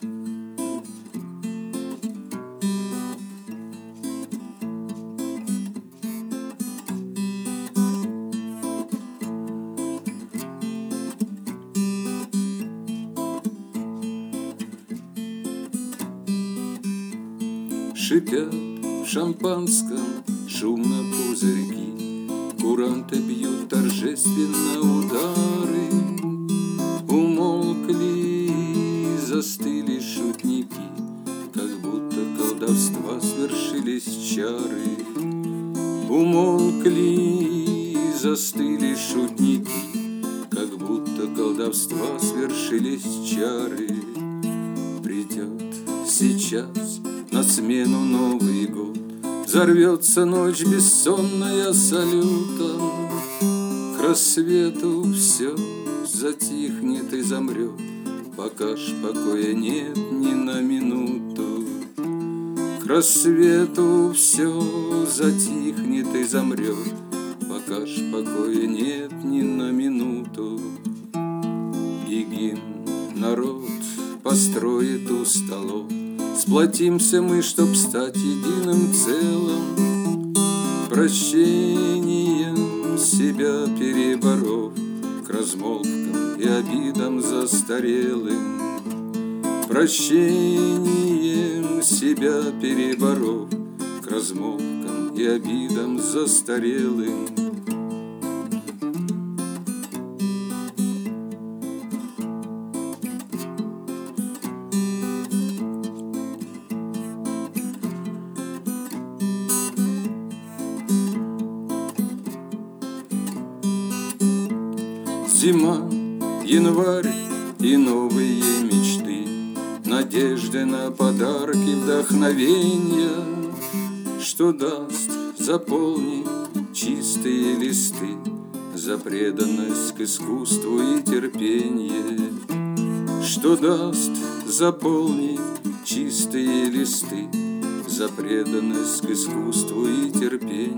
Шипят в шампанском шумно пузырьки, куранты бьют торжественно удары. Умолкли, застыли шутники, как будто колдовства свершились чары. Умолкли, застыли шутники, как будто колдовства свершились чары. Придет сейчас на смену Новый год, взорвется ночь бессонная салютом. К рассвету все затихнет и замрет, пока ж покоя нет ни на минуту. К рассвету все затихнет и замрет, пока ж покоя нет ни на минуту. И гимн народ построит у столов, сплотимся мы, чтоб стать единым целым, прощением себя переборов, к размолвкам и обидам застарелым. Прощением себя переборов, к размолвкам и обидам застарелым. Зима, январь и новые мечты, надежды на подарки, вдохновенья, что даст заполнить чистые листы за преданность к искусству и терпенье. Что даст заполнить чистые листы за преданность к искусству и терпенье.